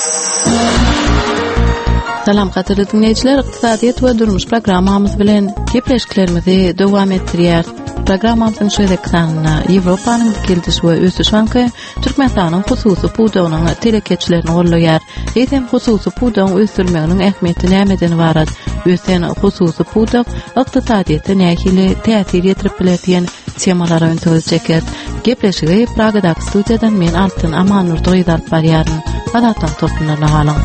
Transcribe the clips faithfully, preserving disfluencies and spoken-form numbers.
Salam qadirli dinleyiciler, iqtisadiyet ve durmuş programmamız bilen gepleşiklerimizi dowam etdirýär. Programmamyzyň şeýle kısanlygyna Ýewropanyň dikildiş we ösüş banky Türkmenistanyň hususy pudawynyň telekeçlerini gollaýar. Eýsem hususy pudawyň ösdürmeginiň ähmiýeti nämeden ibarat? Ösen hususy pudaw iqtisadiyetde nähili täsir ýetirip bilen temalara öňtöz çeker. Gepleşigi Pragadaky studiýadan men Altyn Amanur doýdalyp barýaryn. Adatdan toplanýan halyň.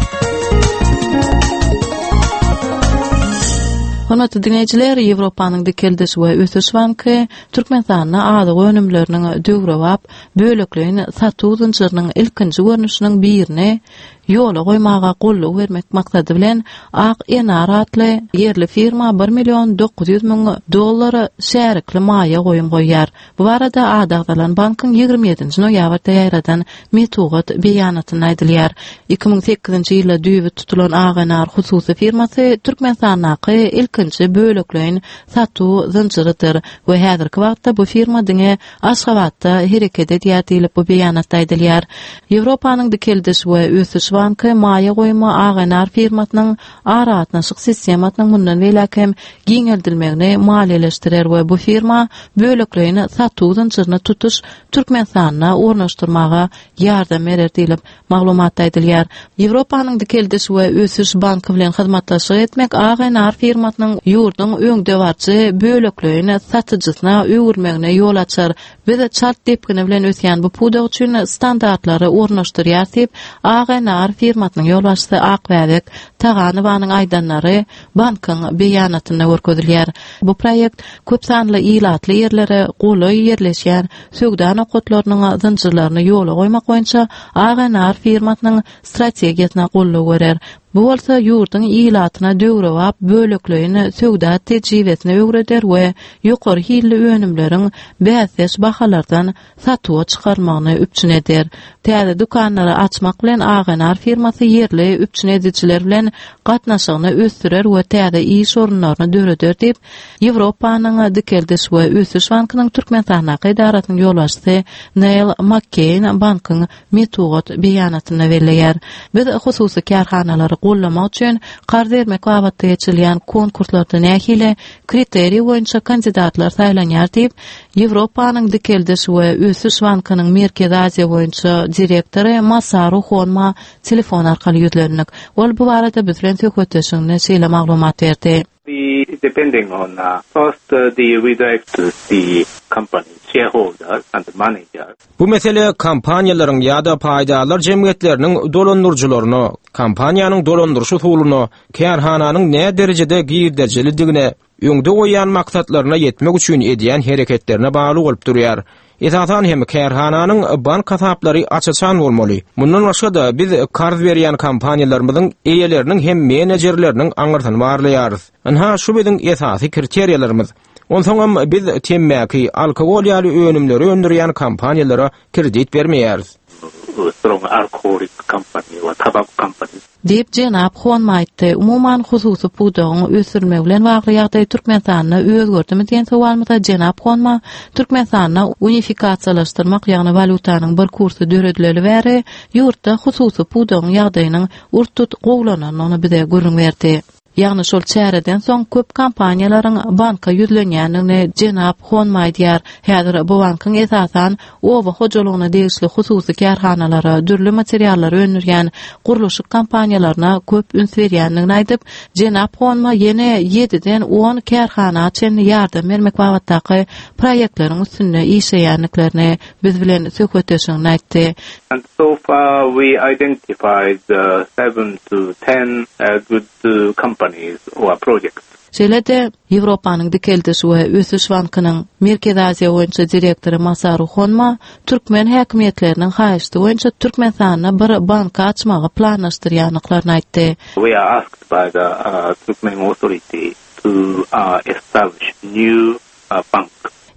Hormatly dinleyijiler, Ýewropanyň dikildiş we ösüş banky Türkmenistanyň adyk önümleriniň döwrewap böleklerini satuw zynjyrynyň ilkinji görnüşiniň birini ýola goýmaga golluk bermek maksady bilen Ak Enar atly yerli firma bir million dokuz ýüz miň dollar şärikli maýa goýum goýýar. Bu barada Adagdalan bankyň ýygrimi ýedinji noýabrda ýaradan metugat beýanatyny aýdylýar. iki ming sekizinji ýylda düýbüt tutulan Ak Enar hususy firmasy Türkmenistanyň ilkinji böleklerini satuw zynjyrydyr we häzirki wagtda bu firma diňe Aşgabatda hereket edýär diýilip bu beýanatda aýdylýar. Ýewropanyň dikildiş we ösüş banky maýa goýma Ak Enar firmasynyň aratnaşyk sistematynyň mundan weläkem giňeldilmegini maliýeleşdirer we bu firma böleklerini satuw zynjyryny tutuş Türkmenistanyna ornaşdyrmaga ýardam berer diýilip maglumatda aýdylýar. Ýewropanyň dikildiş we ösüş banky bilen hyzmatlaşyk etmek Ak Enar firmasynyň ýurduň öňdewarçy böleklerini satyjysyna öwürmegine ýol açar. Bize çart depgine bilen ötýän bu puda üçin standartlary ornaşdyrýar diýip Ak Enar firmasynyň ýolbaşçysy Akbäbek Taganowanyň aýdanlary bankyň beýanatyna görkezilýär. Bu proýekt köp sanly ilatly ýerlere goly ýerleşýän sögdan okotlarynyň zynjyrlaryny ýola goýmak boýunça Ak Enar firmasynyň strategiýasyna golluk berer. Bu bolsa ýurduň ilatyna döwrewap böleklerini sögda tejribesine öwreder we ýokary hilli önümleriň bäzes bahalardan satuwa çykarmagyny üpçün eder. Täze dukanlary açmak bilen Ak Enar firmasy yerli üpçün edijiler bilen gatnaşygyny ösdürer we täze iş orunlaryny döreder diýip Ýewropanyň dikildiş we ösüş bankynyň Türkmenistana idarasynyň ýolbaşçysy Neil McCain bankyň metugat beýanatyna berýär. Biz hususy karhanalary gollamak üçin garz bermek wagtda geçirilýän konkurslarda nähili kriteriýa boýunça kandidatlar saýlanýar diýip Ýewropanyň dikildiş we ösüş bankynyň Merkez Aziýa boýunça direktory Masaru Honma telefon arkaly ýüzlendik. Ol bu barada biz bilen söhbetleşigine şeýle maglumat berdi. Depending on uh, first uh, the redirect to the company shareholders and the manager. Bu mesele kampaniýalaryň ýa-da paýdalar jemgyýetleriniň dolandyrjylaryny, kampaniýanyň dolandyrşy usulyny, kärhananyň näme derejede giýdirjiligine, öňde goýan maksatlaryna ýetmek üçin edýän hereketlerine bagly bolup durýar. Esasany hem kärhananyň bank hasaplary açyçan bolmaly. Mundan başga da biz karz berýän kampaniýalarymyzyň eýeleriniň hem menejerleriniň aňyrtyny barlaýarys. Anha şu biziň esasy kriteriýalarymyz. Onsoňam biz temmäki alkogol ýaly önümleri öndürýän kampaniýalara kredit bermeýäris. Strong alcoholic company or tobacco company. Diýip Jenap Honma aýtdy. Umuman hususy pudawyň ösürmek bilen bagly ýagdaý Türkmenistanyna özgörtmi diýen sowalmyda Jenap Honma Türkmenistanyna unifikasiýalaşdyrmak ýagny valutanyň bir kursy döredileri bäri ýurtda hususy pudawyň ýagdaýynyň urtut gowlananyny bize görüň berdi. Ýagny şol çäreden soň köp kampaniýalaryň banka ýüzlenýänini Jenap Honma aýdýar. Häzir bu bankyň esasan owa hojalygyna degişli hususy kärhanalara dürli materiallar öňürýän guruluşyk kampaniýalaryna köp üns berýändigini aýdyp, Jenap Honma ýene ýediden on kärhana üçin ýardam bermek wagtdaky proýektleriň üstünde işleýänliklerini biz bilen söhbetleşigini aýtdy. And so far we identified uh, seven to ten uh, good uh, companies or projects. Şeýle-de Ýewropanyň dikildiş we ösüş bankynyň Merkez Aziýa boýunça direktory Masaru Honma türkmen häkimetleriniň haýyşdy boýunça Türkmenistanyna bir banka açmagy planlaşdyrýanlyklaryny aýtdy. We are asked by the uh, Turkmen authority to uh, establish new uh, bank.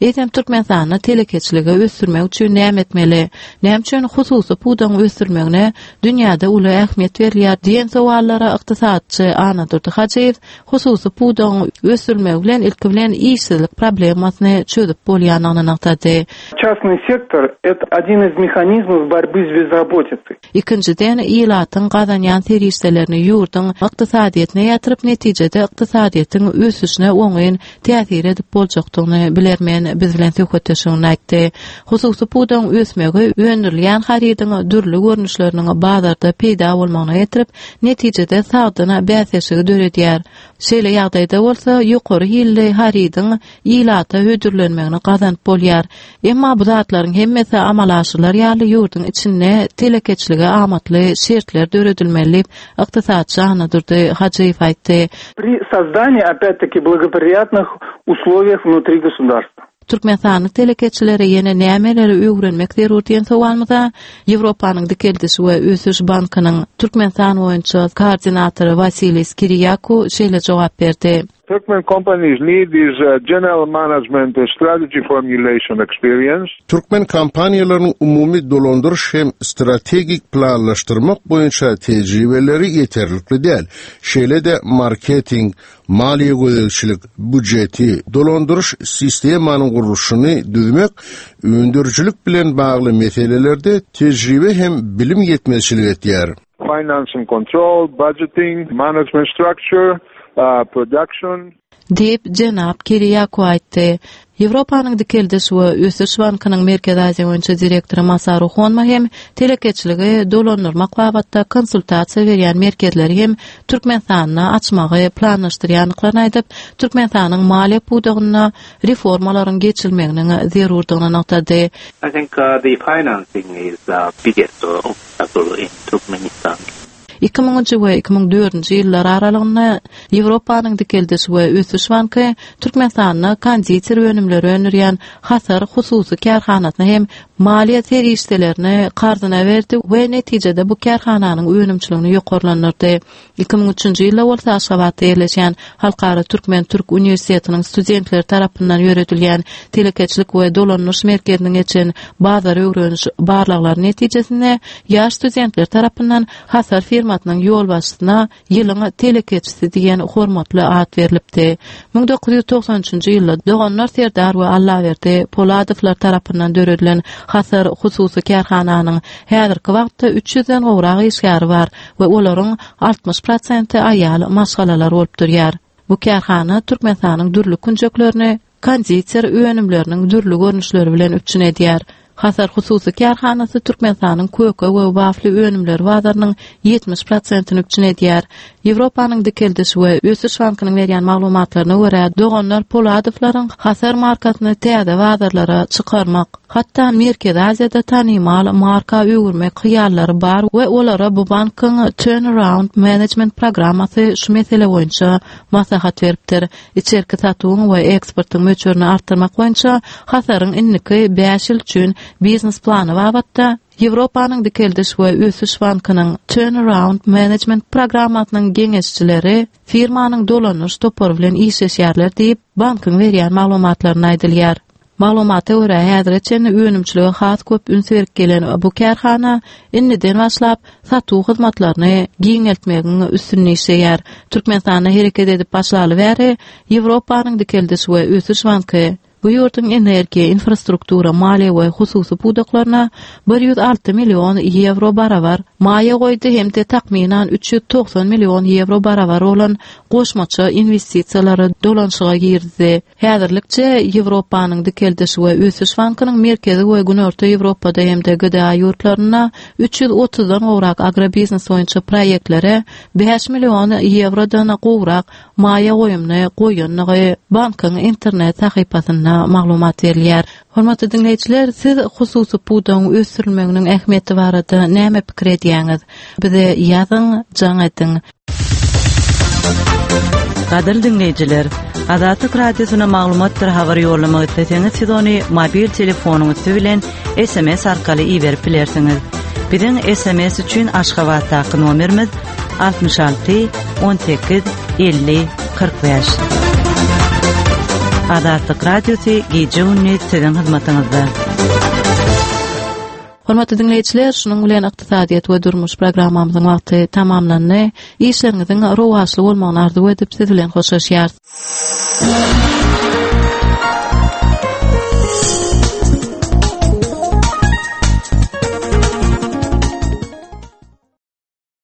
Eýdem Türkmenistanyň telekeçiligi ösürmek üçin näme etmeli? Näme üçin hususy pudan ösürmegine dünýäde uly ähmiýet berilýär diýen sowallara ykdysadçy Anadur Hajeýew hususy pudan ösürmek bilen ilki bilen işsizlik problemasyny çözüp bolýanyny aňlatdy. Частный сектор – это один из механизмов борьбы с безработицей. İkinciden, ýylatyň gazanýan serişdelerini ýurdun ykdysadiýetine ýatyryp netijede ykdysadiýetiň ösüşine oňaýyn täsir edip boljakdygyny bilermen biz bilen söhbetleşigini aýtdy. Hususy pudan ösmegi öndürilýän harydyň dürli görnüşleriniň bazarda peýda bolmagyna ýetirip, netijede sagdyna bäsešigi döredýär. Şeýle ýagdaýda bolsa, ýokary hille harydyň ýylata hödürlenmegini gazanyp bolýar. Emma bu zatlaryň hemmesi amalaşylar ýaly ýurdun içinde telekeçiligi amatly şertler döredilmeli, ykdysadçy Anadur Hajeýew aýtdy. При создании, опять-таки, благоприятных условиях внутри государства. Türkmenistanyň telekeçileri ýene nämeleri öwrenmek zerur diýen sowalmyza Ýewropanyň Dikeldes we Ösüş bankynyň Türkmenistan boýunça koordinatory Vasily Skiryako şeýle jogap berdi. Turkmen companies need is uh, general management uh, strategy formulation experience. Türkmen kampaniýalarynyň umumy dolandyryş hem strategik planlaşdyrmak boýunça tejribeleri ýeterlikli däl. Şeýle-de marketing, maliýe gözlegçilik, budjeti, dolandyryş sistemanyň gurulşyny düzmek, öndürjülük bilen bagly meselelerde tejribe hem bilim ýetmezçilik etýär. Finance and control, budgeting, management structure, Uh, production. Deyip Jenap Kiryako aýtdy. Ýewropanyň Dikeldes we Ösüş bankynyň Merkez Aziýa boýunça direktory Masary Honma hem telekeçiligi dolanyrmak babatda konsultasiýa berýän merkezleri hem Türkmenistanyna açmagy planlaşdyrýanlyklaryny aýdyp, Türkmenistanyň maliýe pudagyna reformalaryň geçilmeginiň zerurdygyny aňlatdy. I think uh, the financing is the uh, biggest obstacle in Turkmenistan. iki miňinji we iki miň dördünji ýyllar aralygynda Ýewropanyň Dikeldes we Ösüş banky Türkmenistanyna kanditer önümleri önürýän hasar hususy karhanasyny hem maliýet serişdelerini garzyna berdi we netijede bu karhananyň önümçiligini ýokarlandyrdy. iki miň üçünji ýylda bolsa Aşgabatda ýerleşen Halkara Türkmen Türk Uniwersitetiniň studentleri tarapyndan ýöretilýän telekeçilik we dolanýyş merkeziniň için bazar öwrenişi barlaglary netijesinde ýaş studentler tarapyndan hasar firma matynyň ýol başçysyna ýylyň telekeçisi diýen hormatly ad berilipdi. ming dokuz ýüz doksan üçünji ýylda Doganlar Serdar we Allaverdi Poladowlar tarapyndan döredilen hasar hususy karhananyň häzirki wagtda üç ýüzden gowrak işgäri bar we olaryň altmış prosenti aýal maşgalalar bolup durýar. Bu karhana Türkmenistanyň dürli künjeklerini, konditer önümleriniň dürli görnüşleri bilen üçin edýär. Hasar hususy karhanasy Türkmenistanyň köke we wafly önümleri bazarynyň ýetmiş prosentini üçin edýär. Ýewropanyň Dikeldes we Ösüş bankynyň berýän maglumatlaryna görä, Doganlar Poladowlaryň hasar markasyny täze bazarlara çykarmak, hatda Merkez Aziýada tanymal marka öwürmek hyýallary bar we olara bu bankyň turnaround management programmasy şu mesele boýunça maslahat beripdir. İçerki satuwyň we eksportyň möçürini artdyrmak boýunça hasaryň inniki beş ýyl üçin biznes plany babatda Ýewropanyň Dikeldes we Ösüş bankynyň turnaround management programmasynyň geňeşçileri firmanyň dolanýyş topary bilen işleşýärler diýip bankyň berýän maglumatlaryny aýdylýar. Maglumata görä häzirçe önümçiligi has köp üns berip gelen bu karhana inniden başlap satuw hyzmatlaryny giňeltmegiň üstünni işleýär. Türkmenistanyna hereket edip başlaly bäri Ýewropanyň Dikeldes we Ösüş banky bu ýurtyň energiýa, infrastruktura, maliýe we hususy pudaklaryna bir ýüz alty million euro barabar maýa goýdy hemde takminan üç ýüz doksan million euro barabar bolan goşmaça investisiýalary dolanşyga girdi. Häzirlikçe Ýewropanyň Dikeldes we Ösüş bankynyň merkezi we Günorta Ýewropada hemde gıda ýurtlaryna üç ýüz otuzdan gowrak agrobiznes boýunça proýektlere beş million eurodan gowrak maýa goýumny goýanlygy bankyň internet sahypasynda maglumat berilýär. Hormatly dinleýijiler, siz hususy pudan ösürilmeginiň ähmiýeti barada näme pikir edýäňiz? Bize ýazyň, jaňatyň. Gadyr dinleýijiler, Adatyk radiosyna maglumatlar habar ýollamak isleseňiz, siz ony mobil telefonuňyz bilen S M S arkaly iýerip bilersiňiz. Biziň S M S üçin Aşgabatdaky nomerimiz altmış alty on sekiz elli kırk beş. Azatlyk radiosu gece günü sizin hyzmatyňyzda. Hormatly dinleýijiler, şunuň bilen ykdysadyýat we durmuş programmamyzyň wagty tamamlandy. İşleriňiziň rowasly bolmagyny arzu edip siz bilen hoşlaşýar.